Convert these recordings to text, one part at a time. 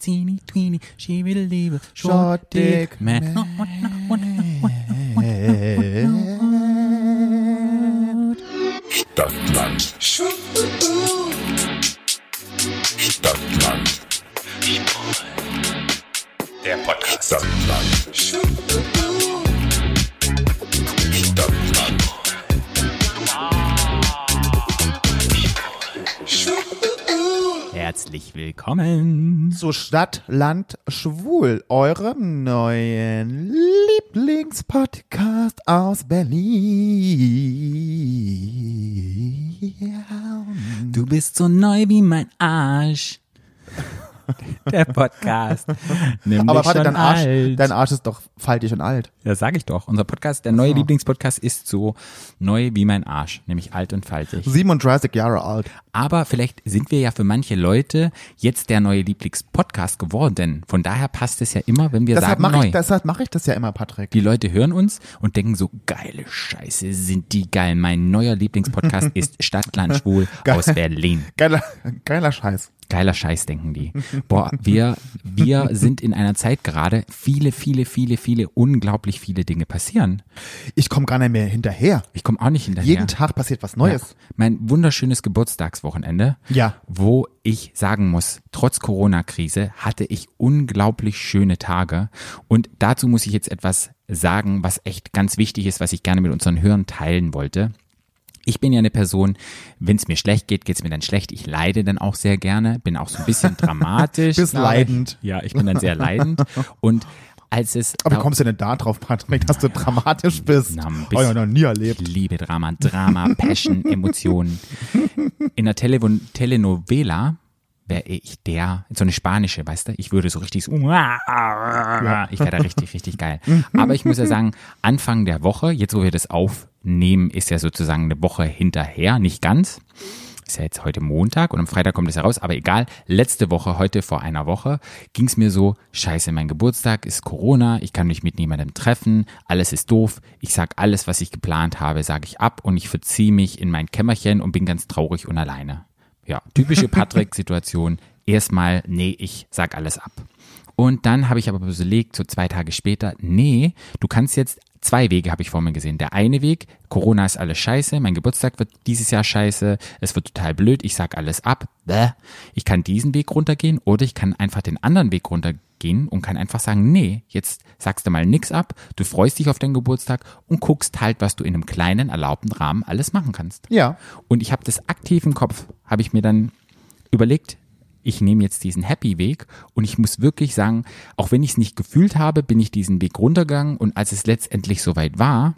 teeny, tweeny, she will leave a short dick man. Stadtland. Stadtland. Der Podcast. Stadtland. Stadtland. Herzlich willkommen zu Stadt, Land, Schwul, eurem neuen Lieblingspodcast aus Berlin. Du bist so neu wie mein Arsch. Der Podcast. Nämlich Aber warte, schon dein Arsch ist doch faltig und alt. Ja, sag ich doch. Unser Podcast, der neue Lieblingspodcast ist so neu wie mein Arsch, nämlich alt und faltig. 37 Jahre alt. Aber vielleicht sind wir ja für manche Leute jetzt der neue Lieblingspodcast geworden. Von daher passt es ja immer, wenn wir sagen neu. Deshalb mache ich das ja immer, Patrick. Die Leute hören uns und denken so, geile Scheiße, sind die geil. Mein neuer Lieblingspodcast ist Stadt, Land, Schwul aus Berlin. Geiler Scheiß. Geiler Scheiß, denken die. Boah, wir sind in einer Zeit gerade, viele, unglaublich viele Dinge passieren. Ich komme gar nicht mehr hinterher. Ich komme auch nicht hinterher. Jeden Tag passiert was Neues. Ja. Mein wunderschönes Geburtstagswochenende, ja, wo ich sagen muss, trotz Corona-Krise hatte ich unglaublich schöne Tage. Und dazu muss ich jetzt etwas sagen, was echt ganz wichtig ist, was ich gerne mit unseren Hörern teilen wollte. Ich bin ja eine Person, wenn es mir schlecht geht, geht es mir dann schlecht. Ich leide dann auch sehr gerne, bin auch so ein bisschen dramatisch. Bist leidend. Ja, ich bin dann sehr leidend. Und als es... Aber wie kommst du denn da drauf, Patrick, dass du dramatisch bist? Ich noch nie erlebt. Ich liebe Drama, Passion, Emotionen. In der Telenovela wäre ich so eine spanische, weißt du? Ich würde so richtig so, ich wäre da richtig geil. Aber ich muss ja sagen, Anfang der Woche, jetzt wo wir das aufnehmen, ist ja sozusagen eine Woche hinterher, nicht ganz. Ist ja jetzt heute Montag und am Freitag kommt es heraus, aber egal. Letzte Woche, heute vor einer Woche, ging es mir so, scheiße, mein Geburtstag ist Corona, ich kann mich mit niemandem treffen, alles ist doof, ich sag alles, was ich geplant habe, sage ich ab und ich verziehe mich in mein Kämmerchen und bin ganz traurig und alleine. Ja, typische Patrick-Situation. Erstmal, nee, ich sag alles ab. Und dann habe ich aber überlegt, so 2 Tage später, nee, du kannst jetzt 2 Wege habe ich vor mir gesehen. Der eine Weg, Corona ist alles scheiße, mein Geburtstag wird dieses Jahr scheiße, es wird total blöd, ich sag alles ab. Bäh. Ich kann diesen Weg runtergehen oder ich kann einfach den anderen Weg runtergehen und kann einfach sagen, nee, jetzt sagst du mal nix ab, du freust dich auf deinen Geburtstag und guckst halt, was du in einem kleinen, erlaubten Rahmen alles machen kannst. Ja. Und ich habe das aktiv im Kopf, habe ich mir dann überlegt, ich nehme jetzt diesen Happy-Weg und ich muss wirklich sagen, auch wenn ich es nicht gefühlt habe, bin ich diesen Weg runtergegangen und als es letztendlich soweit war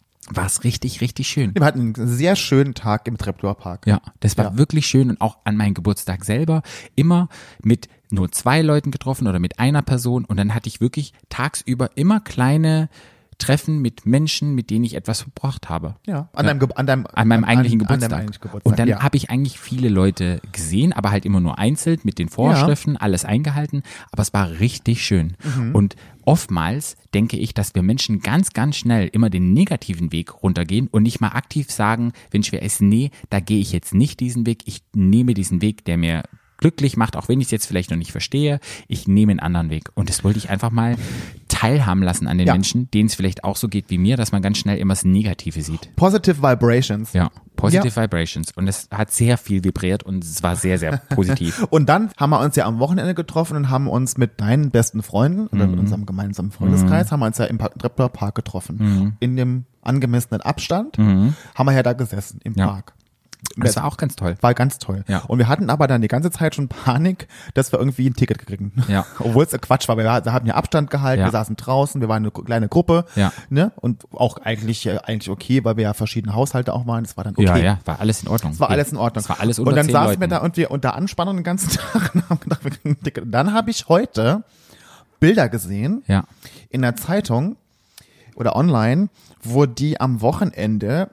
es richtig schön. Wir hatten einen sehr schönen Tag im Treptower-Park. Ja, das war wirklich schön und auch an meinem Geburtstag selber immer mit nur 2 Leuten getroffen oder mit einer Person und dann hatte ich wirklich tagsüber immer kleine Treffen mit Menschen, mit denen ich etwas verbracht habe. Ja, an meinem eigentlichen Geburtstag. Und dann habe ich eigentlich viele Leute gesehen, aber halt immer nur einzeln mit den Vorschriften, alles eingehalten. Aber es war richtig schön. Und oftmals denke ich, dass wir Menschen ganz schnell immer den negativen Weg runtergehen und nicht mal aktiv sagen, wenn schwer ist, nee, da gehe ich jetzt nicht diesen Weg. Ich nehme diesen Weg, der mir glücklich macht, auch wenn ich es jetzt vielleicht noch nicht verstehe, ich nehme einen anderen Weg. Und das wollte ich einfach mal teilhaben lassen an den Menschen, denen es vielleicht auch so geht wie mir, dass man ganz schnell immer das Negative sieht. Positive Vibrations. Ja, Positive Vibrations. Und es hat sehr viel vibriert und es war sehr positiv. Und dann haben wir uns ja am Wochenende getroffen und haben uns mit deinen besten Freunden oder mit unserem gemeinsamen Freundeskreis, haben wir uns ja im Treptower Park getroffen. In dem angemessenen Abstand haben wir ja da gesessen im Park. Das war auch ganz toll. War ganz toll. Ja. Und wir hatten aber dann die ganze Zeit schon Panik, dass wir irgendwie ein Ticket kriegen. Ja. Obwohl es Quatsch war. Wir haben ja Abstand gehalten, wir saßen draußen, wir waren eine kleine Gruppe. Ja. Ne? Und auch eigentlich okay, weil wir ja verschiedene Haushalte auch waren. Das war dann okay. Ja, war alles in Ordnung. Es war alles in Ordnung. Es war alles unter und dann 10 saßen Leuten. wir da und wir unter Anspannung den ganzen Tag und haben gedacht, wir kriegen ein Ticket. Und dann habe ich heute Bilder gesehen in der Zeitung oder online, wo die am Wochenende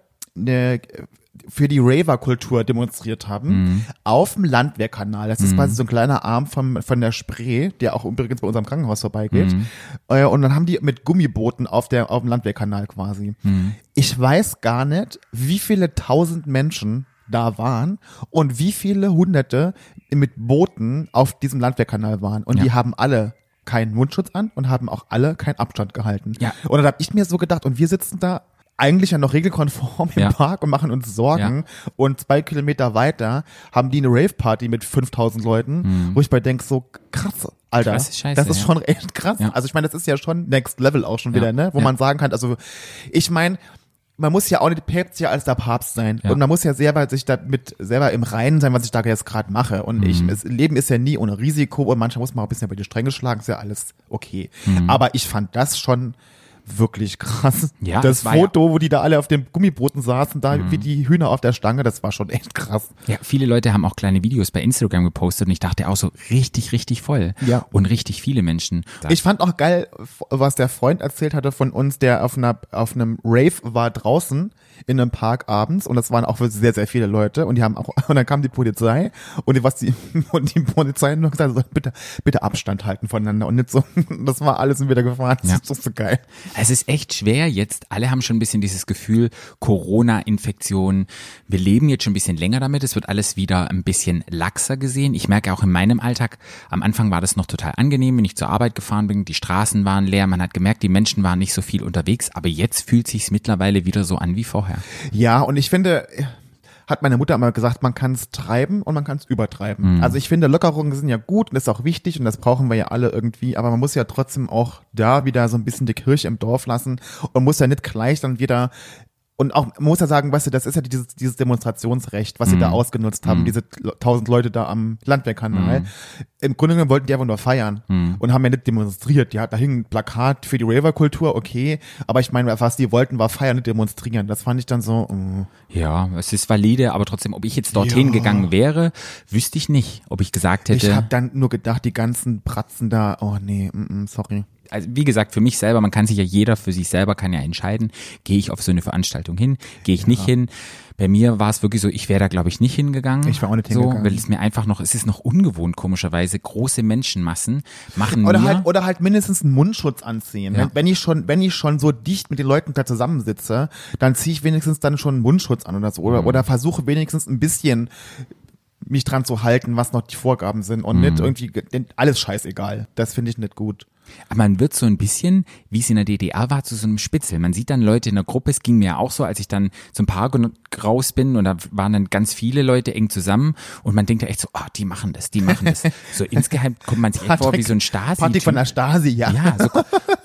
für die Raver-Kultur demonstriert haben, auf dem Landwehrkanal. Das ist quasi so ein kleiner Arm von der Spree, der auch übrigens bei unserem Krankenhaus vorbeigeht. Und dann haben die mit Gummibooten auf dem Landwehrkanal quasi. Ich weiß gar nicht, wie viele 1000 Menschen da waren und wie viele Hunderte mit Booten auf diesem Landwehrkanal waren. Und die haben alle keinen Mundschutz an und haben auch alle keinen Abstand gehalten. Ja. Und dann habe ich mir so gedacht, und wir sitzen da eigentlich ja noch regelkonform im Park und machen uns Sorgen. Ja. Und 2 Kilometer weiter haben die eine Rave-Party mit 5000 Leuten, wo ich bei denke, so krass, Alter, Scheiße, das ist schon echt krass. Ja. Also ich meine, das ist ja schon Next Level auch schon wieder, ne? Wo man sagen kann, also ich meine, man muss ja auch nicht Päpst ja als der Papst sein. Ja. Und man muss ja selber sich damit selber im Reinen sein, was ich da jetzt gerade mache. Und Leben ist ja nie ohne Risiko und manchmal muss man auch ein bisschen über die Stränge schlagen, ist ja alles okay. Aber ich fand das schon wirklich krass. Ja, das Foto, wo die da alle auf den Gummibooten saßen, da wie die Hühner auf der Stange, das war schon echt krass. Ja, viele Leute haben auch kleine Videos bei Instagram gepostet und ich dachte auch so richtig, richtig voll. Ja. Und richtig viele Menschen. Ich fand auch geil, was der Freund erzählt hatte von uns, der auf einem Rave war draußen in einem Park abends und das waren auch sehr, sehr viele Leute und die haben auch, und dann kam die Polizei und die Polizei nur gesagt, so, bitte Abstand halten voneinander und nicht so, das war alles wieder gefahren, das ist doch so geil. Es ist echt schwer jetzt, alle haben schon ein bisschen dieses Gefühl, Corona-Infektion, wir leben jetzt schon ein bisschen länger damit, es wird alles wieder ein bisschen laxer gesehen. Ich merke auch in meinem Alltag, am Anfang war das noch total angenehm, wenn ich zur Arbeit gefahren bin, die Straßen waren leer, man hat gemerkt, die Menschen waren nicht so viel unterwegs, aber jetzt fühlt sich's mittlerweile wieder so an wie vorher. Ja, und ich finde, hat meine Mutter immer gesagt, man kann es treiben und man kann es übertreiben. Also ich finde, Lockerungen sind ja gut und das ist auch wichtig und das brauchen wir ja alle irgendwie, aber man muss ja trotzdem auch da wieder so ein bisschen die Kirche im Dorf lassen und muss ja nicht gleich dann wieder. Und auch, man muss ja sagen, weißt du, das ist ja dieses Demonstrationsrecht, was sie da ausgenutzt haben, diese 1000 Leute da am Landwehrkanal. Im Grunde genommen wollten die einfach nur feiern und haben ja nicht demonstriert. Ja, da hing ein Plakat für die Raver-Kultur, okay, aber ich meine, was die wollten, war feiern, nicht demonstrieren. Das fand ich dann so. Ja, es ist valide, aber trotzdem, ob ich jetzt dorthin gegangen wäre, wüsste ich nicht, ob ich gesagt hätte. Ich habe dann nur gedacht, die ganzen Bratzen da, oh nee, sorry. Also wie gesagt, für mich selber, man kann sich ja jeder für sich selber kann ja entscheiden, gehe ich auf so eine Veranstaltung hin, gehe ich nicht hin. Bei mir war es wirklich so, ich wäre da glaube ich nicht hingegangen. Ich war auch nicht hingegangen. Weil es mir einfach noch, es ist noch ungewohnt komischerweise, große Menschenmassen machen oder halt mindestens einen Mundschutz anziehen. Ja. Wenn ich schon so dicht mit den Leuten da zusammensitze, dann ziehe ich wenigstens dann schon einen Mundschutz an oder so oder versuche wenigstens ein bisschen mich dran zu halten, was noch die Vorgaben sind und nicht irgendwie alles scheißegal. Das finde ich nicht gut. Aber man wird so ein bisschen, wie es in der DDR war, zu so einem Spitzel. Man sieht dann Leute in der Gruppe, es ging mir auch so, als ich dann zum Park raus bin und da waren dann ganz viele Leute eng zusammen und man denkt ja echt so, die machen das. So insgeheim kommt man sich echt vor wie so ein Stasi. Patrick von der Stasi, ja. Ja, so.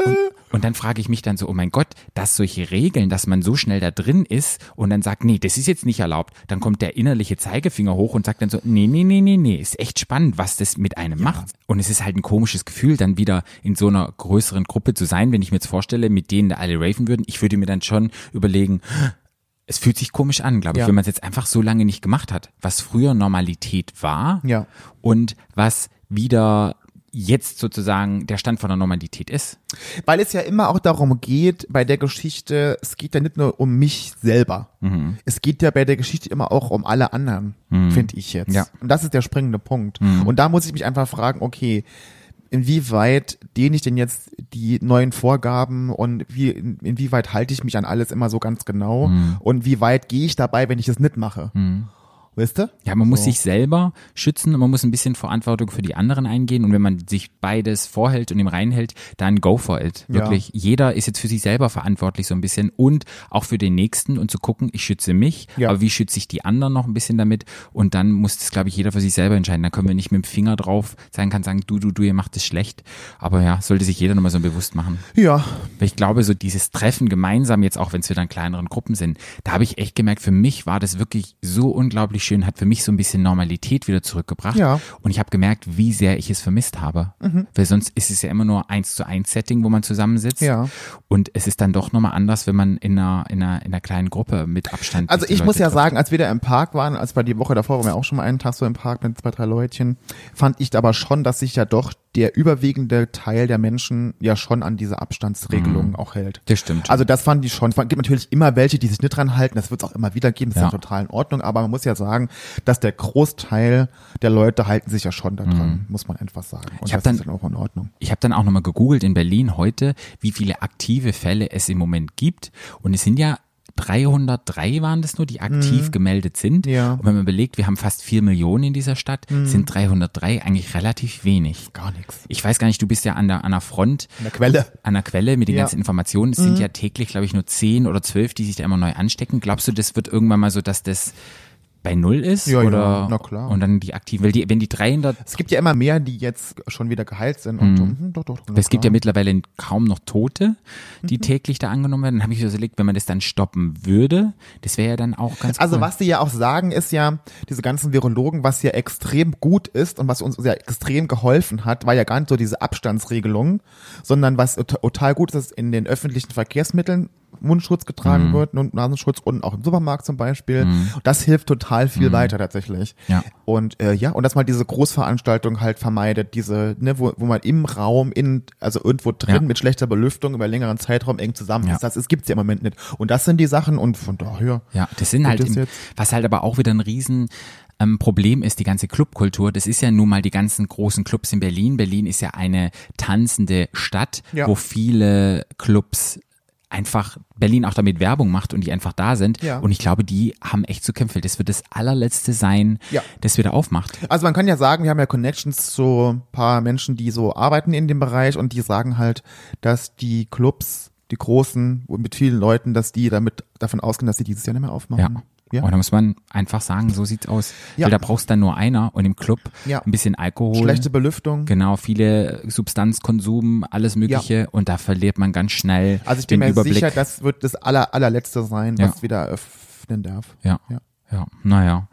Und dann frage ich mich dann so, oh mein Gott, dass solche Regeln, dass man so schnell da drin ist und dann sagt, nee, das ist jetzt nicht erlaubt. Dann kommt der innerliche Zeigefinger hoch und sagt dann so, nee, ist echt spannend, was das mit einem macht. Und es ist halt ein komisches Gefühl, dann wieder in so einer größeren Gruppe zu sein, wenn ich mir jetzt vorstelle, mit denen da alle raven würden. Ich würde mir dann schon überlegen, es fühlt sich komisch an, glaube ich, wenn man es jetzt einfach so lange nicht gemacht hat. Was früher Normalität war und was wieder jetzt sozusagen der Stand von der Normalität ist. Weil es ja immer auch darum geht, bei der Geschichte, es geht ja nicht nur um mich selber. Es geht ja bei der Geschichte immer auch um alle anderen, finde ich jetzt. Ja. Und das ist der springende Punkt. Und da muss ich mich einfach fragen, okay, inwieweit dehne ich denn jetzt die neuen Vorgaben und inwieweit halte ich mich an alles immer so ganz genau und wie weit gehe ich dabei, wenn ich es nicht mache? Weißt du? Ja, man muss sich selber schützen und man muss ein bisschen Verantwortung für die anderen eingehen und wenn man sich beides vorhält und im Reinen hält, dann go for it. Wirklich, jeder ist jetzt für sich selber verantwortlich so ein bisschen und auch für den Nächsten und zu gucken, ich schütze mich, aber wie schütze ich die anderen noch ein bisschen damit und dann muss das, glaube ich, jeder für sich selber entscheiden. Da können wir nicht mit dem Finger drauf sein, kann sagen, du, ihr macht es schlecht, aber ja, sollte sich jeder nochmal so bewusst machen. Ja. Weil ich glaube, so dieses Treffen gemeinsam jetzt, auch wenn es wieder in kleineren Gruppen sind, da habe ich echt gemerkt, für mich war das wirklich so unglaublich schön, hat für mich so ein bisschen Normalität wieder zurückgebracht. Ja. Und ich habe gemerkt, wie sehr ich es vermisst habe. Weil sonst ist es ja immer nur 1:1 Setting, wo man zusammensitzt. Ja. Und es ist dann doch nochmal anders, wenn man in einer kleinen Gruppe mit Abstand. Also ich muss ja sagen, als wir da im Park waren, als bei die Woche davor waren wir auch schon mal einen Tag so im Park mit 2, 3 Leutchen, fand ich aber schon, dass sich ja doch der überwiegende Teil der Menschen ja schon an diese Abstandsregelungen auch hält. Das stimmt. Also das fand ich schon. Es gibt natürlich immer welche, die sich nicht dran halten. Das wird es auch immer wieder geben. Das ist ja total in Ordnung. Aber man muss ja sagen, dass der Großteil der Leute halten sich ja schon daran, muss man einfach sagen. Und das ist dann auch in Ordnung. Ich habe dann auch nochmal gegoogelt in Berlin heute, wie viele aktive Fälle es im Moment gibt. Und es sind ja 303 waren das nur, die aktiv gemeldet sind. Ja. Und wenn man überlegt, wir haben fast 4 Millionen in dieser Stadt, sind 303 eigentlich relativ wenig. Gar nichts. Ich weiß gar nicht, du bist ja an der Front. An der Quelle. Mit den ganzen Informationen. Es sind ja täglich, glaube ich, nur 10 oder 12, die sich da immer neu anstecken. Glaubst du, das wird irgendwann mal so, dass das bei 0 ist? Ja, oder? ja, na klar. Und dann die aktiven, weil wenn die 300... Es gibt ja immer mehr, die jetzt schon wieder geheilt sind. Und doch, es gibt ja mittlerweile kaum noch Tote, die täglich da angenommen werden. Dann habe ich mir so überlegt, wenn man das dann stoppen würde, das wäre ja dann auch ganz Also cool. was die ja auch sagen, ist ja, diese ganzen Virologen, was ja extrem gut ist und was uns ja extrem geholfen hat, war ja gar nicht so diese Abstandsregelung, sondern was total gut ist, dass in den öffentlichen Verkehrsmitteln Mundschutz getragen wird und Nasenschutz und auch im Supermarkt zum Beispiel. Das hilft total viel weiter tatsächlich. Ja. Und und dass man diese Großveranstaltung halt vermeidet, diese, ne, wo man im Raum, also irgendwo drin mit schlechter Belüftung über längeren Zeitraum eng zusammen ist. Das gibt's ja im Moment nicht. Und das sind die Sachen und von daher. Ja, das sind halt, was halt aber auch wieder ein riesen Problem ist, die ganze Clubkultur. Das ist ja nun mal die ganzen großen Clubs in Berlin. Berlin ist ja eine tanzende Stadt, wo viele Clubs einfach Berlin auch damit Werbung macht und die einfach da sind. Ja. Und ich glaube, die haben echt zu kämpfen. Das wird das allerletzte sein, das wieder aufmacht. Also man kann ja sagen, wir haben ja Connections zu ein paar Menschen, die so arbeiten in dem Bereich und die sagen halt, dass die Clubs, die großen, mit vielen Leuten, dass die davon ausgehen, dass sie dieses Jahr nicht mehr aufmachen. Ja. Und da muss man einfach sagen, so sieht's aus. Weil da brauchst dann nur einer und im Club ein bisschen Alkohol. Schlechte Belüftung. Genau, viele Substanzkonsum, alles Mögliche und da verliert man ganz schnell Also ich bin den mir Überblick. sicher, das wird das allerletzte sein, was wieder öffnen darf. Ja, naja.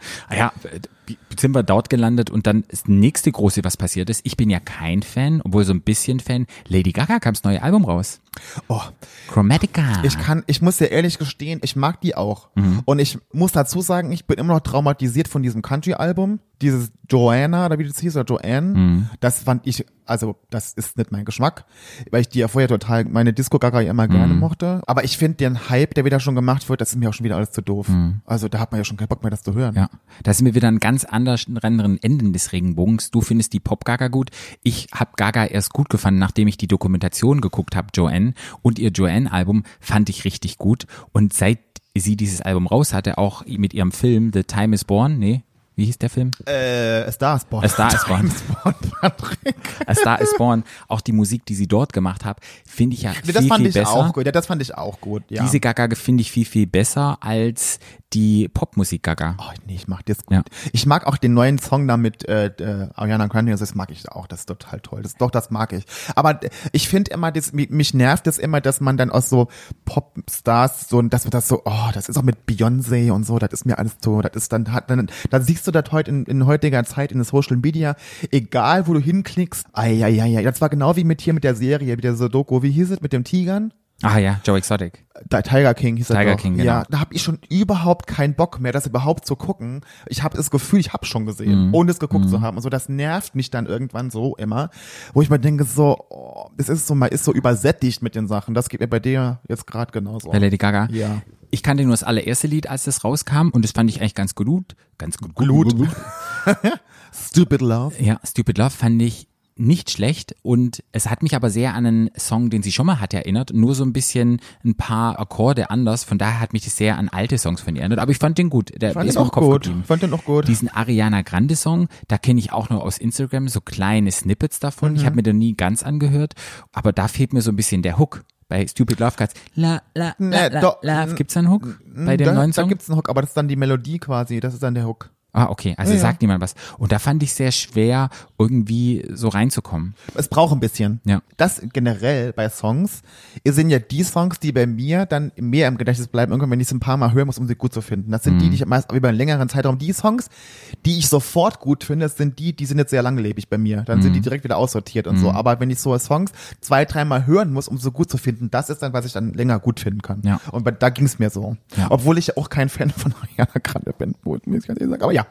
Jetzt sind wir dort gelandet und dann das nächste große, was passiert ist. Ich bin ja kein Fan, obwohl so ein bisschen Fan. Lady Gaga kam das neue Album raus. Oh. Chromatica. Ich muss dir ehrlich gestehen, ich mag die auch. Und ich muss dazu sagen, ich bin immer noch traumatisiert von diesem Country-Album. Dieses Joanna, oder wie das hieß, oder Joanne. Das fand ich, also das ist nicht mein Geschmack, weil ich die ja vorher total, meine Disco-Gaga ja immer gerne mochte. Aber ich finde den Hype, der wieder schon gemacht wird, das ist mir auch schon wieder alles zu doof. Also da hat man ja schon keinen Bock mehr, das zu hören. Ja, da sind wir wieder an ganz anderen Enden des Regenbogens. Du findest die Pop-Gaga gut. Ich habe Gaga erst gut gefunden, nachdem ich die Dokumentation geguckt habe, Joanne. Und ihr Joanne-Album fand ich richtig gut. Und seit sie dieses Album raus hatte, auch mit ihrem Film The Time is Born, wie hieß der Film? A Star is Born. A Star is Born. Patrick. A Star is Born. Auch die Musik, die sie dort gemacht hat, finde ich viel besser. Das fand ich auch gut. Ja. Diese Gaga finde ich viel besser als die Popmusik Gaga. Oh nee, ich mag das gut. Ja. Ich mag auch den neuen Song da mit Ariana Grande, das mag ich auch, das ist total toll. Das mag ich. Aber ich finde immer, mich nervt es immer, dass man dann aus so Popstars so, dass man das so, das ist auch mit Beyoncé und so, das ist mir alles so, das ist dann siehst du das heute in heutiger Zeit in den Social Media, egal wo du hinklickst, das war genau wie mit der Serie, mit der Sudoku, wie hieß es, mit dem Tigern? Ah ja, Joe Exotic. Tiger King hieß er doch. Tiger King, genau. Ja, da habe ich schon überhaupt keinen Bock mehr, das überhaupt zu gucken. Ich habe das Gefühl, ich habe schon gesehen, ohne es geguckt zu haben. Und so, das nervt mich dann irgendwann so immer, wo ich mir denke so, man ist so übersättigt mit den Sachen. Das geht mir bei dir jetzt gerade genauso. Bei Lady Gaga? Ja. Ich kannte nur das allererste Lied, als das rauskam und das fand ich eigentlich ganz gut. Stupid Love. Ja, Stupid Love fand ich nicht schlecht und es hat mich aber sehr an einen Song, den sie schon mal hatte, erinnert, nur so ein bisschen ein paar Akkorde anders, von daher hat mich das sehr an alte Songs von ihr erinnert, aber ich fand den gut, der ist auch Kopf geblieben. Fand den auch gut. Diesen Ariana Grande Song, da kenne ich auch nur aus Instagram so kleine Snippets davon, ich habe mir den nie ganz angehört, aber da fehlt mir so ein bisschen der Hook. Bei Stupid Love Cuts, Love, gibt's da einen Hook bei dem neuen Song? Da gibt's einen Hook, aber das ist dann die Melodie quasi, das ist dann der Hook. Ah, okay, also sagt niemand was. Und da fand ich sehr schwer, irgendwie so reinzukommen. Es braucht ein bisschen. Ja. Das generell bei Songs sind ja die Songs, die bei mir dann mehr im Gedächtnis bleiben, irgendwann, wenn ich es ein paar Mal hören muss, um sie gut zu finden. Das sind die ich meist über einen längeren Zeitraum, die Songs, die ich sofort gut finde, das sind die sind jetzt sehr langlebig bei mir. Dann sind die direkt wieder aussortiert und so. Aber wenn ich so Songs 2-3 Mal hören muss, um so gut zu finden, das ist dann, was ich dann länger gut finden kann. Ja. Und da ging es mir so. Ja. Obwohl ich auch kein Fan von Ariana Grande bin, muss ich ganz ehrlich sagen. Aber ja.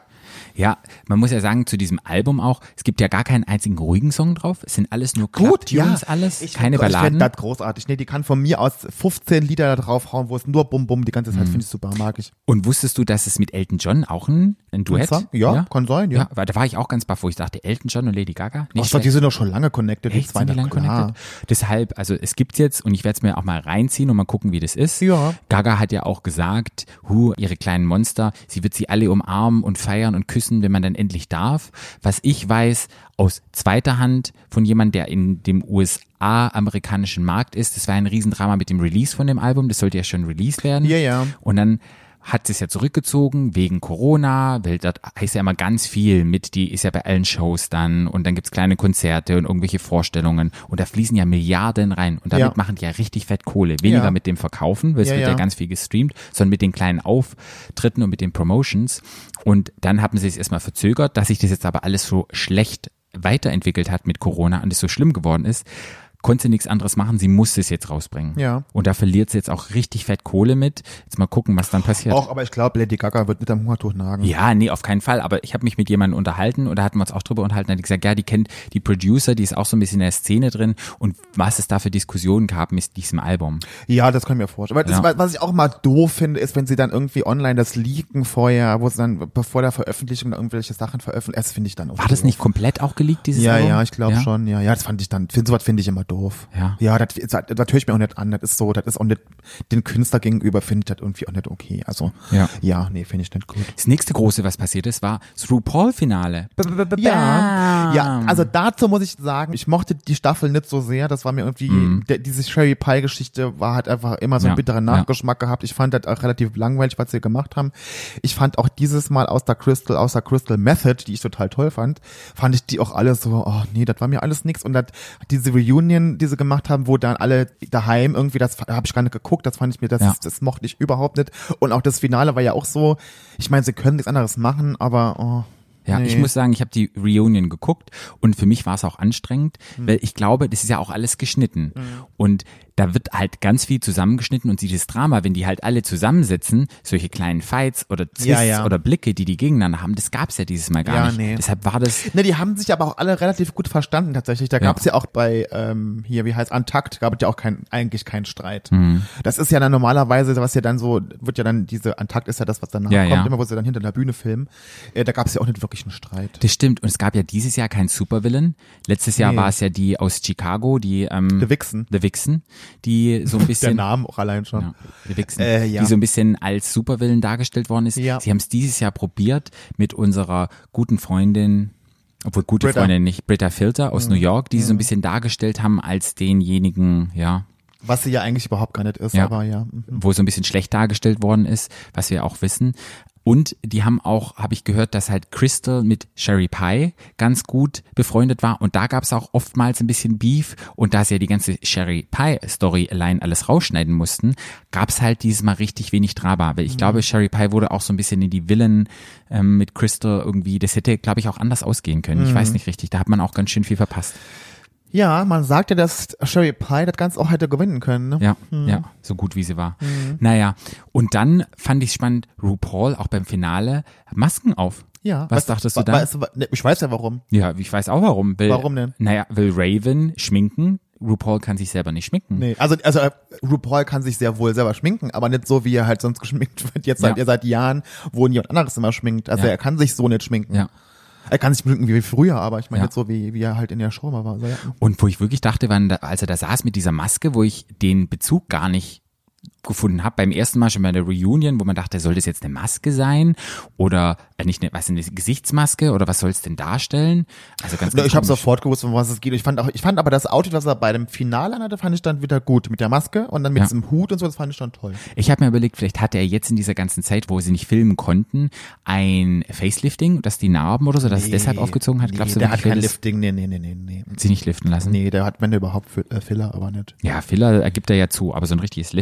Ja, man muss ja sagen, zu diesem Album auch, es gibt ja gar keinen einzigen ruhigen Song drauf. Es sind alles nur Club-Tunes, alles, keine Balladen. Ich finde das großartig. Nee, die kann von mir aus 15 Lieder da draufhauen, wo es nur Bum-Bum die ganze Zeit, finde ich super, mag ich. Und wusstest du, dass es mit Elton John auch ein Duett? Ja, kann sein, ja. Ja, da war ich auch ganz baff, wo ich dachte, Elton John und Lady Gaga. Die sind doch schon lange connected. Echt, sind die lang connected? Deshalb, also es gibt's jetzt und ich werde es mir auch mal reinziehen und mal gucken, wie das ist. Ja. Gaga hat ja auch gesagt, ihre kleinen Monster, sie wird sie alle umarmen und feiern und küssen, wenn man dann endlich darf. Was ich weiß aus zweiter Hand von jemandem, der in dem USA-amerikanischen Markt ist, das war ein Riesendrama mit dem Release von dem Album, das sollte ja schon released werden. Ja, ja. Und dann hat sie es ja zurückgezogen wegen Corona, weil dort heißt ja immer ganz viel mit, die ist ja bei allen Shows dann und dann gibt's kleine Konzerte und irgendwelche Vorstellungen und da fließen ja Milliarden rein und damit machen die ja richtig fett Kohle. Weniger mit dem Verkaufen, weil es wird ja ganz viel gestreamt, sondern mit den kleinen Auftritten und mit den Promotions und dann haben sie es erstmal verzögert, dass sich das jetzt aber alles so schlecht weiterentwickelt hat mit Corona und es so schlimm geworden ist, konnte sie nichts anderes machen, sie musste es jetzt rausbringen. Ja. Und da verliert sie jetzt auch richtig fett Kohle mit. Jetzt mal gucken, was dann passiert. Auch, aber ich glaube, Lady Gaga wird mit am Hungertuch nagen. Ja, nee, auf keinen Fall. Aber ich habe mich mit jemandem unterhalten und da hatten wir uns auch drüber unterhalten. Da hat die gesagt, ja, die kennt die Producer, die ist auch so ein bisschen in der Szene drin und was es da für Diskussionen gab mit diesem Album. Ja, das kann ich mir vorstellen. Aber das, was ich auch mal doof finde, ist, wenn sie dann irgendwie online das leaken vorher, wo sie dann bevor der Veröffentlichung irgendwelche Sachen veröffentlichen, das finde ich dann auch War das doof. nicht komplett auch geleakt, dieses Album? Ja, ich glaube schon. Ja, das fand ich dann, sowas finde ich immer doof. Ja, das höre ich mir auch nicht an. Das ist auch nicht, den Künstler gegenüber finde ich das irgendwie auch nicht okay. Also, nee, finde ich nicht gut. Das nächste große, was passiert ist, war das RuPaul-Finale. Ja, also dazu muss ich sagen, ich mochte die Staffel nicht so sehr. Das war mir irgendwie, diese Sherry Pie-Geschichte hat einfach immer so einen bitteren Nachgeschmack gehabt. Ich fand das auch relativ langweilig, was sie gemacht haben. Ich fand auch dieses Mal außer Crystal Method, die ich total toll fand ich die auch alle so, oh nee, das war mir alles nix. Und diese Reunion, die sie gemacht haben, wo dann alle daheim irgendwie, das habe ich gar nicht geguckt, das fand ich mir, das mochte ich überhaupt nicht. Und auch das Finale war ja auch so, ich meine, sie können nichts anderes machen, aber Ja, ich muss sagen, ich habe die Reunion geguckt und für mich war es auch anstrengend, weil ich glaube, das ist ja auch alles geschnitten und da wird halt ganz viel zusammengeschnitten und dieses Drama, wenn die halt alle zusammensitzen, solche kleinen Fights oder Twists oder Blicke, die gegeneinander haben, das gab's ja dieses Mal gar nicht. Nee. Deshalb war das... Ne, die haben sich aber auch alle relativ gut verstanden tatsächlich. Da gab's ja auch bei, hier, wie heißt Untucked, gab es ja auch eigentlich keinen Streit. Das ist ja dann normalerweise, was ja dann so, wird ja dann, diese Untucked ist ja das, was danach kommt, immer wo sie dann hinter der Bühne filmen. Da gab's ja auch nicht wirklich einen Streit. Das stimmt und es gab ja dieses Jahr keinen Supervillain. Letztes Jahr war es ja die aus Chicago, die The Vixen. Die so ein bisschen... Der Name auch allein schon. Ja, The Vixen, die so ein bisschen als Supervillain dargestellt worden ist. Ja. Sie haben es dieses Jahr probiert mit unserer guten Freundin, obwohl Freundin nicht, Britta Filter aus New York, die sie so ein bisschen dargestellt haben als denjenigen, was sie ja eigentlich überhaupt gar nicht ist, aber wo so ein bisschen schlecht dargestellt worden ist, was wir auch wissen. Und die haben auch, habe ich gehört, dass halt Crystal mit Sherry Pie ganz gut befreundet war und da gab es auch oftmals ein bisschen Beef und da sie ja die ganze Sherry Pie Story allein alles rausschneiden mussten, gab es halt dieses Mal richtig wenig Drama, weil ich glaube, Sherry Pie wurde auch so ein bisschen in die Villain mit Crystal irgendwie, das hätte, glaube ich, auch anders ausgehen können. Ich weiß nicht richtig, da hat man auch ganz schön viel verpasst. Ja, man sagt ja, dass Sherry Pie das Ganze auch hätte gewinnen können. Ne? Ja, so gut wie sie war. Naja, und dann fand ich spannend, RuPaul auch beim Finale Masken auf. Ja. Was dachtest du da? Ich weiß ja warum. Ja, ich weiß auch warum. Warum denn? Naja, will Raven schminken. RuPaul kann sich selber nicht schminken. Nee, also RuPaul kann sich sehr wohl selber schminken, aber nicht so, wie er halt sonst geschminkt wird. Jetzt seit Jahren, wo jemand anderes immer schminkt. Also er kann sich so nicht schminken. Ja. Er kann sich schminken wie früher, aber ich meine nicht so, wie er halt in der Show mal war. Also, Und wo ich wirklich dachte, als er da saß mit dieser Maske, wo ich den Bezug gar nicht gefunden habe, beim ersten Mal schon bei der Reunion, wo man dachte, soll das jetzt eine Maske sein oder nicht eine Gesichtsmaske oder was soll es denn darstellen? Also ganz ich habe sofort gewusst, um was es geht. Ich fand aber das Outfit, was er bei dem Finale anhatte, fand ich dann wieder gut mit der Maske und dann mit diesem Hut und so, das fand ich dann toll. Ich habe mir überlegt, vielleicht hatte er jetzt in dieser ganzen Zeit, wo sie nicht filmen konnten, ein Facelifting, dass die Narben oder so, dass es deshalb aufgezogen hat. Glaubst du, der hat kein Lifting, nee. Sie nicht liften lassen? Nee, der hat, wenn überhaupt, Filler, aber nicht. Ja, Filler ergibt er ja zu, aber so ein richtiges Lifting? Nee.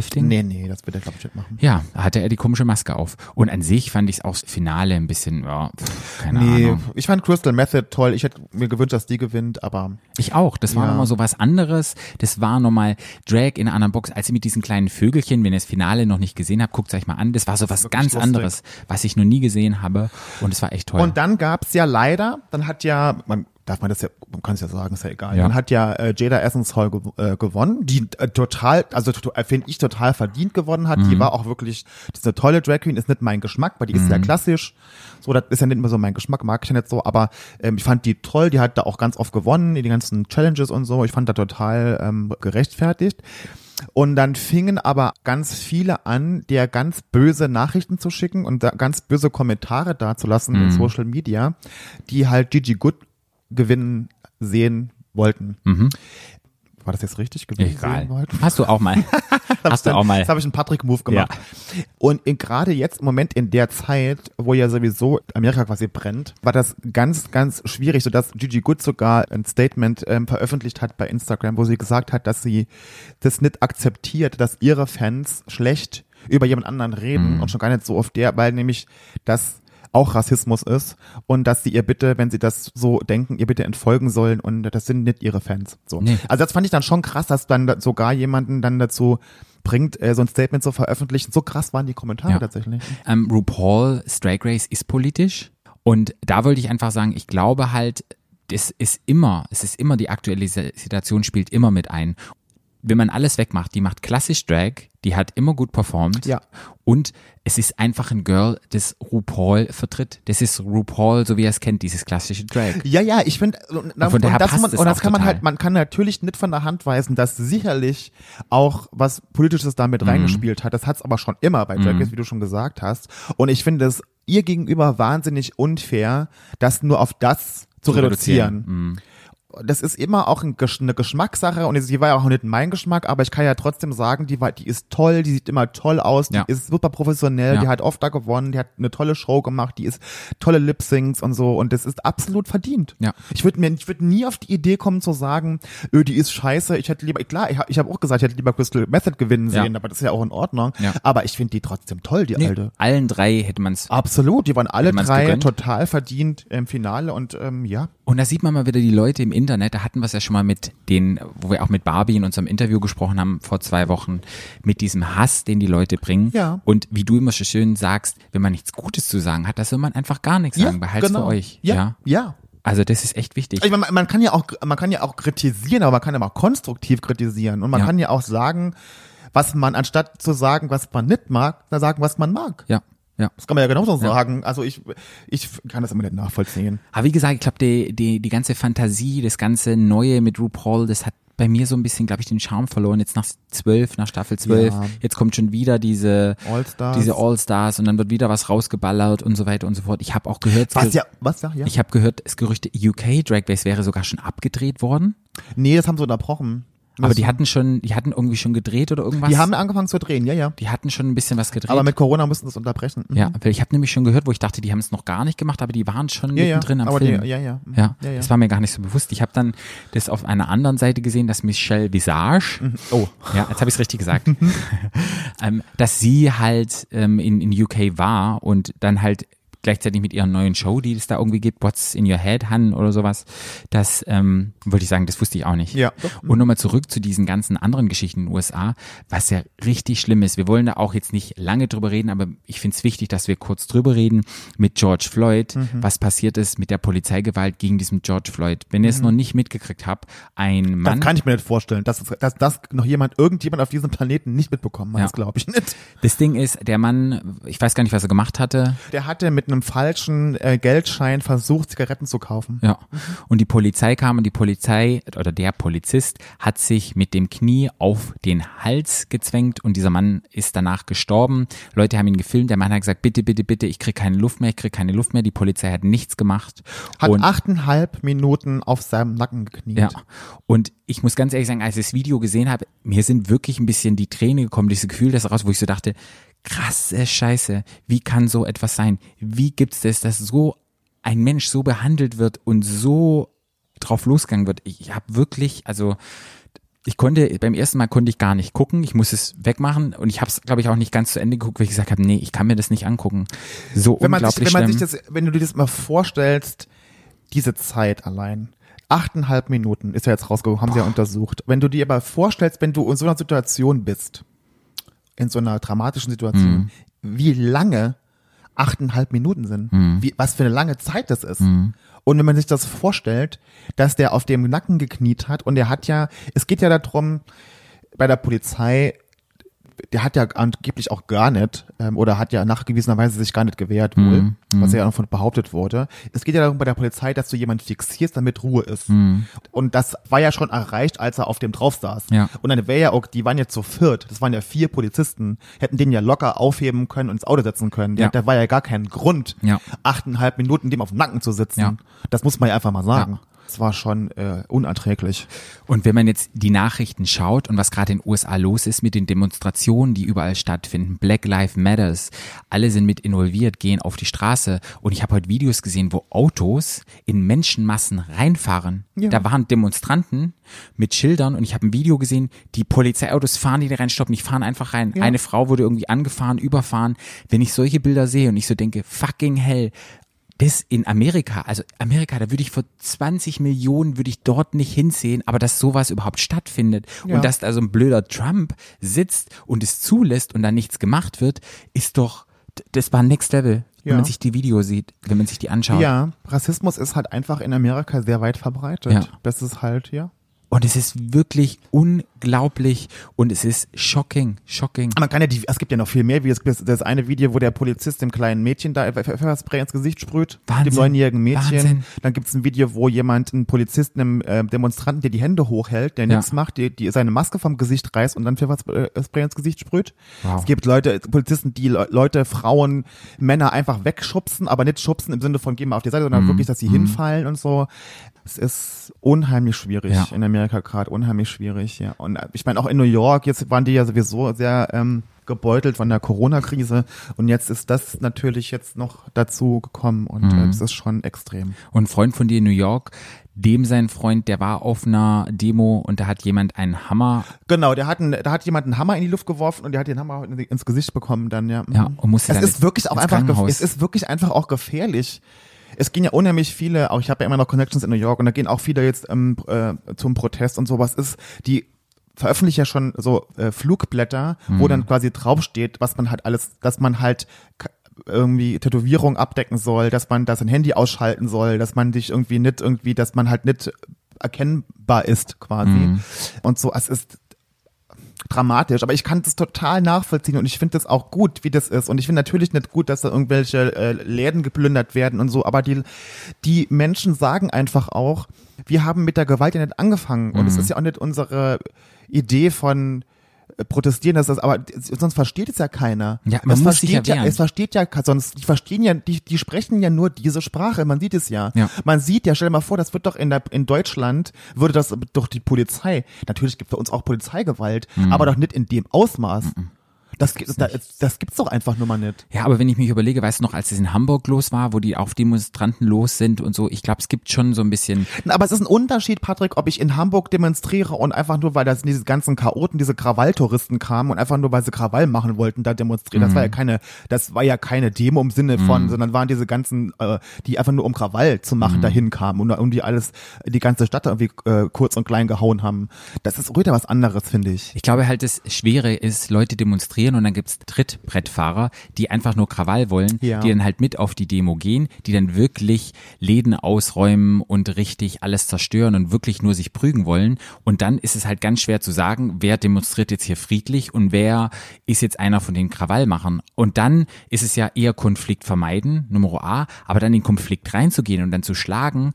Nee, das wird er, glaube ich, nicht machen. Ja, hatte er die komische Maske auf. Und an sich fand ich es auch das Finale ein bisschen, keine Ahnung. Ich fand Crystal Method toll. Ich hätte mir gewünscht, dass die gewinnt, aber. Ich auch. Das war nochmal so was anderes. Das war nochmal Drag in einer anderen Box, als sie mit diesen kleinen Vögelchen, wenn ihr das Finale noch nicht gesehen habt, guckt es euch mal an. Das war so was ganz anderes, was ich noch nie gesehen habe. Und es war echt toll. Und dann gab's ja leider, dann hat ja, man kann es ja sagen, ist ja egal. Ja. Dann hat ja Jada Essence Hall gewonnen, die total, also finde ich total verdient gewonnen hat. Die war auch wirklich, die ist eine tolle Drag Queen, ist nicht mein Geschmack, weil die ist sehr klassisch. So, das ist ja nicht immer so mein Geschmack, mag ich ja nicht so, aber ich fand die toll, die hat da auch ganz oft gewonnen, in die ganzen Challenges und so. Ich fand da total gerechtfertigt. Und dann fingen aber ganz viele an, dir ganz böse Nachrichten zu schicken und da ganz böse Kommentare dazulassen in Social Media, die halt Gigi Goode gewinnen sehen wollten. War das jetzt richtig? Gewinnen sehen wollten? Hast du auch mal. Das habe ich einen Patrick-Move gemacht. Ja. Und gerade jetzt im Moment in der Zeit, wo ja sowieso Amerika quasi brennt, war das ganz, ganz schwierig, sodass Gigi Goode sogar ein Statement veröffentlicht hat bei Instagram, wo sie gesagt hat, dass sie das nicht akzeptiert, dass ihre Fans schlecht über jemand anderen reden und schon gar nicht so oft weil nämlich das auch Rassismus ist und dass sie ihr bitte, wenn sie das so denken, ihr bitte entfolgen sollen und das sind nicht ihre Fans. So. Nee. Also das fand ich dann schon krass, dass dann sogar jemanden dann dazu bringt, so ein Statement zu veröffentlichen. So krass waren die Kommentare tatsächlich. RuPaul's Drag Race ist politisch und da wollte ich einfach sagen, ich glaube halt, es ist immer die aktuelle Situation spielt immer mit ein. Wenn man alles wegmacht, die macht klassisch Drag, die hat immer gut performt und es ist einfach ein Girl, das RuPaul vertritt. Das ist RuPaul, so wie er es kennt, dieses klassische Drag. Ja, ich finde, man kann natürlich nicht von der Hand weisen, dass sicherlich auch was Politisches damit reingespielt hat. Das hat es aber schon immer bei Drag Race, wie du schon gesagt hast. Und ich finde es ihr gegenüber wahnsinnig unfair, das nur auf das zu reduzieren. Das ist immer auch eine Geschmackssache und sie war ja auch nicht mein Geschmack, aber ich kann ja trotzdem sagen, die ist toll, die sieht immer toll aus, die ist super professionell, die hat oft da gewonnen, die hat eine tolle Show gemacht, die ist tolle Lip-Syncs und so und das ist absolut verdient. Ja. Ich würde nie auf die Idee kommen zu sagen, die ist scheiße, ich hätte lieber, klar, ich habe auch gesagt, ich hätte lieber Crystal Method gewinnen sehen, aber das ist ja auch in Ordnung, aber ich finde die trotzdem toll, die alte. Allen drei hätte man es. Absolut, die waren alle drei total verdient im Finale und Und da sieht man mal wieder die Leute im Internet, da hatten wir es ja schon mal mit denen, wo wir auch mit Barbie in unserem Interview gesprochen haben vor 2 Wochen, mit diesem Hass, den die Leute bringen. Ja. Und wie du immer so schön sagst, wenn man nichts Gutes zu sagen hat, da soll man einfach gar nichts sagen, behalt's für euch. Ja. Also das ist echt wichtig. Ich meine, man kann ja auch kritisieren, aber man kann ja auch konstruktiv kritisieren. Und man kann ja auch sagen, was man, anstatt zu sagen, was man nicht mag, da sagen, was man mag. Ja. Das kann man ja genauso sagen. Also ich kann das immer nicht nachvollziehen. Aber wie gesagt, ich glaube, die ganze Fantasie, das ganze Neue mit RuPaul, das hat bei mir so ein bisschen, glaube ich, den Charme verloren. Jetzt nach Staffel 12, jetzt kommt schon wieder diese All-Stars und dann wird wieder was rausgeballert und so weiter und so fort. Ich habe auch gehört, ich habe gehört, das Gerüchte UK Drag Race wäre sogar schon abgedreht worden. Nee, das haben sie unterbrochen. Aber die hatten irgendwie schon gedreht oder irgendwas? Die haben angefangen zu drehen, ja. Die hatten schon ein bisschen was gedreht. Aber mit Corona mussten sie es unterbrechen. Ja, weil ich habe nämlich schon gehört, wo ich dachte, die haben es noch gar nicht gemacht, aber die waren schon mittendrin am Film. Ja, das war mir gar nicht so bewusst. Ich habe dann das auf einer anderen Seite gesehen, dass Michelle Visage, ja, jetzt habe ich es richtig gesagt, dass sie halt in UK war und dann halt gleichzeitig mit ihrer neuen Show, die es da irgendwie gibt, What's in Your Head, Han oder sowas, das wollte ich sagen, das wusste ich auch nicht. Ja. Und nochmal zurück zu diesen ganzen anderen Geschichten in den USA, was ja richtig schlimm ist. Wir wollen da auch jetzt nicht lange drüber reden, aber ich finde es wichtig, dass wir kurz drüber reden mit George Floyd, was passiert ist mit der Polizeigewalt gegen diesen George Floyd. Wenn ihr es noch nicht mitgekriegt habt, ein Mann... Das kann ich mir nicht vorstellen, dass das noch irgendjemand auf diesem Planeten nicht mitbekommen hat, das glaube ich nicht. Das Ding ist, der Mann, ich weiß gar nicht, was er gemacht hatte. Der hatte mit einem falschen Geldschein versucht, Zigaretten zu kaufen. Ja. Und die Polizei kam und der Polizist hat sich mit dem Knie auf den Hals gezwängt und dieser Mann ist danach gestorben. Leute haben ihn gefilmt, der Mann hat gesagt, bitte, ich kriege keine Luft mehr. Die Polizei hat nichts gemacht. Hat 8,5 Minuten auf seinem Nacken gekniet. Ja. Und ich muss ganz ehrlich sagen, als ich das Video gesehen habe, mir sind wirklich ein bisschen die Tränen gekommen, dieses Gefühl das raus, wo ich so dachte, krasse Scheiße, wie kann so etwas sein? Wie gibt's das, dass so ein Mensch so behandelt wird und so drauf losgegangen wird? Ich habe wirklich, also beim ersten Mal konnte ich gar nicht gucken, ich muss es wegmachen und ich habe es, glaube ich, auch nicht ganz zu Ende geguckt, weil ich gesagt habe, nee, ich kann mir das nicht angucken. So unglaublich schlimm. Wenn du dir das mal vorstellst, diese Zeit allein, 8,5 Minuten ist ja jetzt rausgekommen, haben sie ja untersucht. Wenn du dir aber vorstellst, wenn du in so einer Situation bist, in so einer dramatischen Situation, wie lange 8,5 Minuten sind, was für eine lange Zeit das ist. Und wenn man sich das vorstellt, dass der auf dem Nacken gekniet hat und es geht ja darum, bei der Polizei, der hat ja angeblich auch gar nicht, oder hat ja nachgewiesenerweise sich gar nicht gewehrt wohl, was ja davon behauptet wurde. Es geht ja darum bei der Polizei, dass du jemanden fixierst, damit Ruhe ist. Und das war ja schon erreicht, als er auf dem drauf saß. Ja. Und dann wäre ja auch, die waren jetzt zu viert, das waren ja 4 Polizisten, hätten den ja locker aufheben können und ins Auto setzen können. Ja. Da war ja gar kein Grund, 8,5 Minuten dem auf dem Nacken zu sitzen. Ja. Das muss man ja einfach mal sagen. Ja. Es war schon unerträglich. Und wenn man jetzt die Nachrichten schaut und was gerade in den USA los ist mit den Demonstrationen, die überall stattfinden, Black Lives Matters, alle sind mit involviert, gehen auf die Straße und ich habe heute Videos gesehen, wo Autos in Menschenmassen reinfahren. Ja. Da waren Demonstranten mit Schildern und ich habe ein Video gesehen, die Polizeiautos fahren, die da reinstoppen, die fahren einfach rein. Ja. Eine Frau wurde irgendwie angefahren, überfahren. Wenn ich solche Bilder sehe und ich so denke, fucking hell, das in Amerika, da würde ich für 20 Millionen würde ich dort nicht hinsehen, aber dass sowas überhaupt stattfindet und dass da so ein blöder Trump sitzt und es zulässt und dann nichts gemacht wird, ist doch, das war Next Level, wenn man sich die Videos sieht, wenn man sich die anschaut. Ja, Rassismus ist halt einfach in Amerika sehr weit verbreitet. Ja. Das ist halt, Und es ist wirklich unglaublich und es ist shocking. Man kann es gibt ja noch viel mehr, wie das eine Video, wo der Polizist dem kleinen Mädchen da Pfefferspray ins Gesicht sprüht, Wahnsinn, dem 9-jährigen Mädchen. Wahnsinn. Dann gibt es ein Video, wo ein Polizist einem Demonstranten, der die Hände hochhält, der nichts macht, die seine Maske vom Gesicht reißt und dann Pfefferspray ins Gesicht sprüht. Wow. Es gibt Polizisten, die Leute, Frauen, Männer einfach wegschubsen, aber nicht schubsen im Sinne von gehen mal auf die Seite, sondern wirklich, dass sie hinfallen und so. Es ist unheimlich schwierig in Amerika gerade, unheimlich schwierig, ja. Und ich meine auch in New York, jetzt waren die ja sowieso sehr gebeutelt von der Corona-Krise und jetzt ist das natürlich jetzt noch dazu gekommen und es ist schon extrem. Und ein Freund von dir in New York, sein Freund, der war auf einer Demo und da hat jemand einen Hammer. Genau, da hat jemand einen Hammer in die Luft geworfen und der hat den Hammer ins Gesicht bekommen dann, ja. Ja, und musste dann es ist wirklich auch gefährlich. Es gehen ja unheimlich viele, auch ich habe ja immer noch Connections in New York und da gehen auch viele jetzt zum Protest und sowas die veröffentlichen ja schon so Flugblätter, wo dann quasi draufsteht, was man halt alles, dass man halt irgendwie Tätowierung abdecken soll, dass man das ein Handy ausschalten soll, dass man sich dass man halt nicht erkennbar ist quasi. Und so, es ist dramatisch, aber ich kann das total nachvollziehen und ich finde das auch gut, wie das ist und ich finde natürlich nicht gut, dass da irgendwelche Läden geplündert werden und so, aber die Menschen sagen einfach auch, wir haben mit der Gewalt ja nicht angefangen und es ist ja auch nicht unsere Idee von protestieren, aber sonst versteht es ja keiner. Ja, man muss sich ja wehren. Es versteht ja, sonst, die sprechen ja nur diese Sprache, man sieht es ja. Man sieht ja, stell dir mal vor, das wird doch in Deutschland, würde das durch die Polizei, natürlich gibt es bei uns auch Polizeigewalt, aber doch nicht in dem Ausmaß. Das gibt's doch einfach nur mal nicht. Ja, aber wenn ich mich überlege, weißt du noch, als es in Hamburg los war, wo die auf Demonstranten los sind und so, ich glaube, es gibt schon so ein bisschen. Aber es ist ein Unterschied, Patrick, ob ich in Hamburg demonstriere und einfach nur, weil da diese ganzen Chaoten, diese Krawalltouristen kamen und einfach nur, weil sie Krawall machen wollten, da demonstrieren. Das war ja keine Demo im Sinne von, sondern waren diese ganzen, die einfach nur um Krawall zu machen, dahin kamen und um die ganze Stadt irgendwie kurz und klein gehauen haben. Das ist wieder was anderes, finde ich. Ich glaube halt, das Schwere ist, Leute demonstrieren und dann gibt's Trittbrettfahrer, die einfach nur Krawall wollen, die dann halt mit auf die Demo gehen, die dann wirklich Läden ausräumen und richtig alles zerstören und wirklich nur sich prügeln wollen. Und dann ist es halt ganz schwer zu sagen, wer demonstriert jetzt hier friedlich und wer ist jetzt einer von den Krawallmachern. Und dann ist es ja eher Konflikt vermeiden, Nummer A, aber dann in den Konflikt reinzugehen und dann zu schlagen,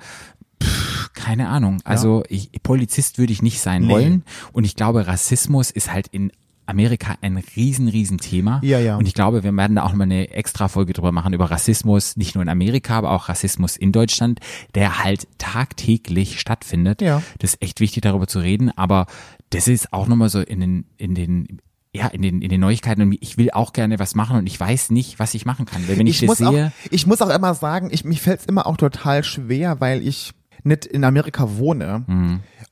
keine Ahnung. Also Polizist würde ich nicht sein wollen. Und ich glaube, Rassismus ist halt in Amerika ein riesen Thema. Ja. Und ich glaube, wir werden da auch mal eine extra Folge drüber machen über Rassismus, nicht nur in Amerika, aber auch Rassismus in Deutschland, der halt tagtäglich stattfindet. Ja. Das ist echt wichtig, darüber zu reden, aber das ist auch nochmal so in den Neuigkeiten und ich will auch gerne was machen und ich weiß nicht, was ich machen kann. Wenn ich muss auch immer sagen, mir fällt es immer auch total schwer, weil ich nicht in Amerika wohne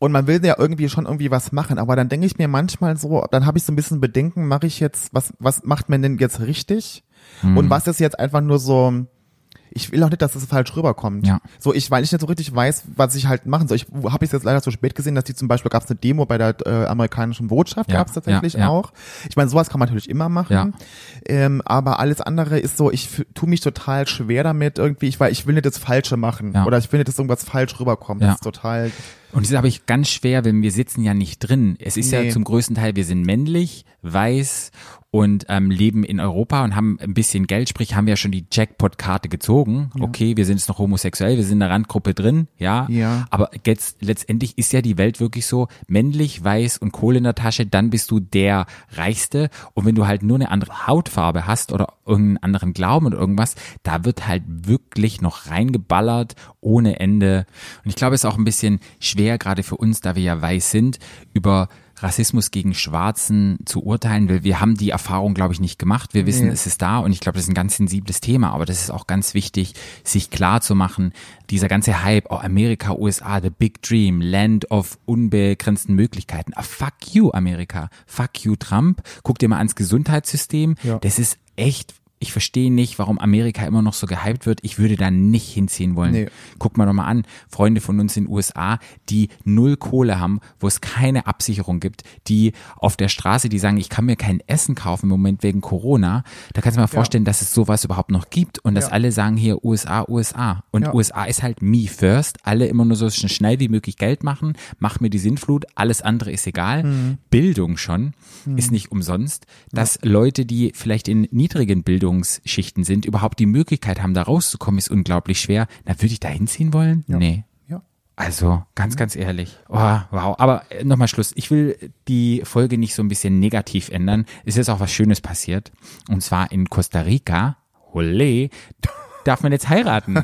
Und man will ja irgendwie schon irgendwie was machen, aber dann denke ich mir manchmal so, dann habe ich so ein bisschen Bedenken, mache ich jetzt, was macht man denn jetzt richtig? Und was ist jetzt einfach nur so, ich will auch nicht, dass es falsch rüberkommt. Ja. So, weil ich nicht so richtig weiß, was ich halt machen soll. Ich habe es jetzt leider zu spät gesehen, dass die zum Beispiel, gab es eine Demo bei der amerikanischen Botschaft, gab es tatsächlich auch. Ich meine, sowas kann man natürlich immer machen. Ja. Aber alles andere ist so, ich tue mich total schwer damit irgendwie, ich will nicht das Falsche machen. Ja. Oder ich will nicht, dass irgendwas falsch rüberkommt. Das ist total... Und es ist aber ganz schwer, wenn wir sitzen ja nicht drin. Es ist ja zum größten Teil, wir sind männlich, weiß und leben in Europa und haben ein bisschen Geld, sprich haben wir ja schon die Jackpot-Karte gezogen. Ja. Okay, wir sind jetzt noch homosexuell, wir sind in der Randgruppe drin, ja. Aber jetzt letztendlich ist ja die Welt wirklich so, männlich, weiß und Kohle in der Tasche, dann bist du der Reichste. Und wenn du halt nur eine andere Hautfarbe hast oder irgendeinen anderen Glauben oder irgendwas, da wird halt wirklich noch reingeballert ohne Ende. Und ich glaube, es ist auch ein bisschen schwer, gerade für uns, da wir ja weiß sind, über Rassismus gegen Schwarzen zu urteilen, weil wir haben die Erfahrung, glaube ich, nicht gemacht. Wir wissen, es ist da und ich glaube, das ist ein ganz sensibles Thema, aber das ist auch ganz wichtig, sich klar zu machen, dieser ganze Hype, Amerika, USA, the big dream, land of unbegrenzten Möglichkeiten. Fuck you, Amerika. Fuck you, Trump. Guck dir mal ans Gesundheitssystem. Ja. Das ist echt... Ich verstehe nicht, warum Amerika immer noch so gehypt wird. Ich würde da nicht hinziehen wollen. Nee. Guck mal doch mal an, Freunde von uns in den USA, die null Kohle haben, wo es keine Absicherung gibt, die auf der Straße, die sagen, ich kann mir kein Essen kaufen im Moment wegen Corona. Da kannst du dir mal vorstellen, dass es sowas überhaupt noch gibt und dass alle sagen hier USA, USA. Und USA ist halt me first. Alle immer nur so schnell wie möglich Geld machen, mach mir die Sinnflut, alles andere ist egal. Bildung schon ist nicht umsonst, dass Leute, die vielleicht in niedrigen Bildungsschichten sind, überhaupt die Möglichkeit haben, da rauszukommen, ist unglaublich schwer. Na, würde ich da hinziehen wollen? Ja. Nee. Ja. Also, ganz ehrlich. Oh, wow. Aber nochmal Schluss. Ich will die Folge nicht so ein bisschen negativ ändern. Es ist auch was Schönes passiert. Und zwar in Costa Rica. Olé. Darf man jetzt heiraten?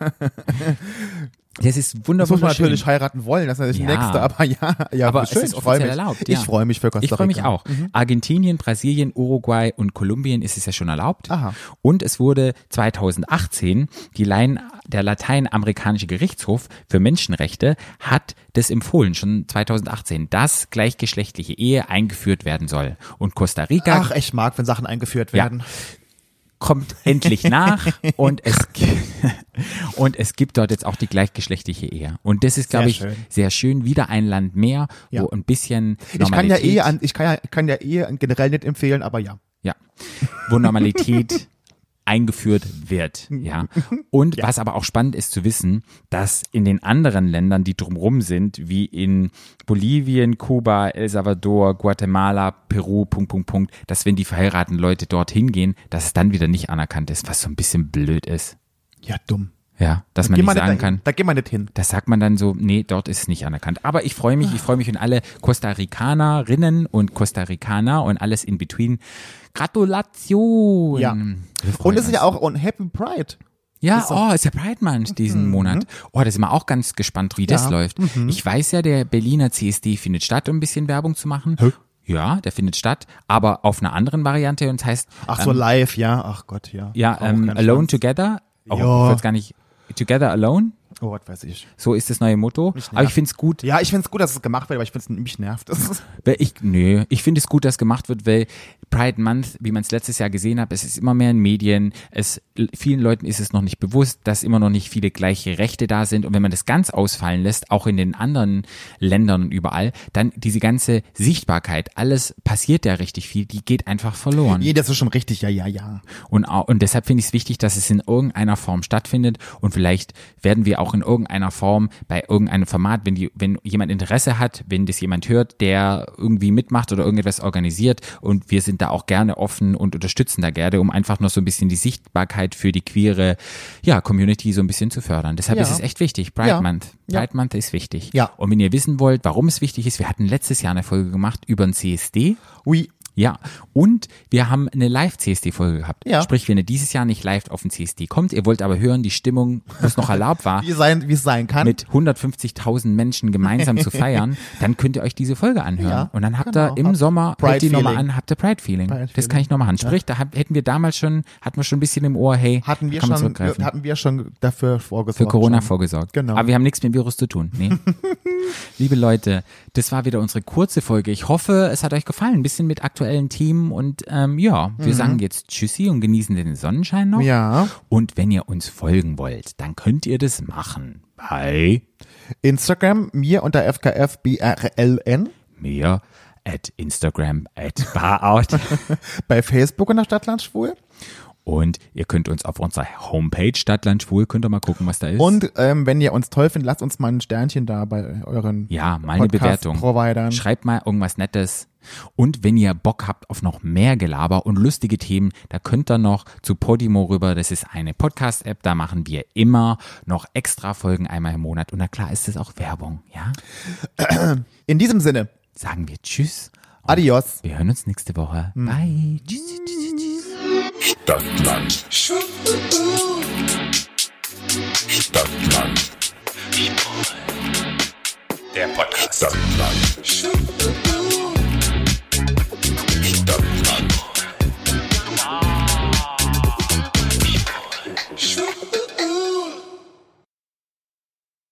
Das ist wunderbar. Das muss man natürlich heiraten wollen, das ist natürlich das Nächste, aber aber schön, es ist offiziell erlaubt. Ich freue mich für Costa Rica. Ich freue mich auch. Argentinien, Brasilien, Uruguay und Kolumbien ist es ja schon erlaubt. Aha. Und es wurde 2018, der lateinamerikanische Gerichtshof für Menschenrechte hat das empfohlen, schon 2018, dass gleichgeschlechtliche Ehe eingeführt werden soll. Und Costa Rica... Ach, ich mag, wenn Sachen eingeführt werden. Kommt endlich nach und es gibt dort jetzt auch die gleichgeschlechtliche Ehe. Und das ist, glaube ich, sehr schön. Wieder ein Land mehr, wo ein bisschen Normalität... Ich kann ja Ehe generell nicht empfehlen, aber ja. Ja, wo Normalität eingeführt wird, ja. Und was aber auch spannend ist zu wissen, dass in den anderen Ländern, die drumherum sind, wie in Bolivien, Kuba, El Salvador, Guatemala, Peru, ... dass wenn die verheirateten Leute dorthin gehen, dass es dann wieder nicht anerkannt ist, was so ein bisschen blöd ist. Ja, dumm. Ja, dass man nicht sagen kann. Da geht man nicht hin. Das sagt man dann so, nee, dort ist es nicht anerkannt. Aber ich freue mich und alle Costa Ricanerinnen und Costa Ricaner und alles in between. Gratulation! Ja. Und es ist ja auch Happy Pride. Ja, ist ja Pride Month diesen Monat. Da sind wir auch ganz gespannt, wie das läuft. Ich weiß ja, der Berliner CSD findet statt, um ein bisschen Werbung zu machen. Ja, der findet statt, aber auf einer anderen Variante und es heißt... Ach so, live, ja, ach Gott, ja. Ja, Alone Together. Ich weiß gar nicht... Together Alone? Oh, was weiß ich. So ist das neue Motto. Aber ich finde es gut. Ja, ich finde es gut, dass es gemacht wird, aber ich finde es mich nervt. Ich finde es gut, dass es gemacht wird, weil Pride Month, wie man es letztes Jahr gesehen hat, es ist immer mehr in Medien. Vielen Leuten ist es noch nicht bewusst, dass immer noch nicht viele gleiche Rechte da sind. Und wenn man das ganz ausfallen lässt, auch in den anderen Ländern und überall, dann diese ganze Sichtbarkeit, alles passiert ja richtig viel, die geht einfach verloren. Nee, das ist schon richtig, ja. Und deshalb finde ich es wichtig, dass es in irgendeiner Form stattfindet und vielleicht werden wir auch in irgendeiner Form bei irgendeinem Format, wenn jemand Interesse hat, wenn das jemand hört, der irgendwie mitmacht oder irgendetwas organisiert und wir sind da auch gerne offen und unterstützen da gerne, um einfach noch so ein bisschen die Sichtbarkeit für die queere Community so ein bisschen zu fördern. Deshalb ist es echt wichtig. Pride Month. Pride Month ist wichtig. Ja. Und wenn ihr wissen wollt, warum es wichtig ist, wir hatten letztes Jahr eine Folge gemacht über den CSD. Oui. Ja, und wir haben eine Live-CSD-Folge gehabt. Ja. Sprich, wenn ihr dieses Jahr nicht live auf den CSD kommt, ihr wollt aber hören, die Stimmung, wo es noch erlaubt war, Wie es sein kann. mit 150.000 Menschen gemeinsam zu feiern, dann könnt ihr euch diese Folge anhören. Ja, und dann habt genau. ihr im Sommer, hört die nochmal an, habt ihr Pride-Feeling. Das kann ich nochmal machen. Sprich, da hatten wir damals schon, hatten wir schon ein bisschen im Ohr, hey, Hatten wir kann man zurückgreifen. schon dafür vorgesorgt. Für Corona schon. vorgesorgt. Genau. Aber wir haben nichts mit dem Virus zu tun. Nee. Liebe Leute, das war wieder unsere kurze Folge. Ich hoffe, es hat euch gefallen. Ein bisschen mit aktuellen Themen. Und wir sagen jetzt Tschüssi und genießen den Sonnenschein noch. Ja. Und wenn ihr uns folgen wollt, dann könnt ihr das machen bei Instagram, mir unter FKFBRLN. mir @Instagram @barout. Bei Facebook unter Stadtland Schwul. Und ihr könnt uns auf unserer Homepage Stadtland Schwul, könnt ihr mal gucken, was da ist. Und wenn ihr uns toll findet, lasst uns mal ein Sternchen da bei euren ja, mal eine Bewertung. Providern. Schreibt mal irgendwas Nettes. Und wenn ihr Bock habt auf noch mehr Gelaber und lustige Themen, da könnt ihr noch zu Podimo rüber. Das ist eine Podcast-App, da machen wir immer noch extra Folgen einmal im Monat. Und na klar ist es auch Werbung, ja? In diesem Sinne. Sagen wir Tschüss. Adios. Wir hören uns nächste Woche. Bye. Tschüss, tschüss, tschüss. Stadtland. Stadtland. Der Podcast. Stadtland. Stadtland.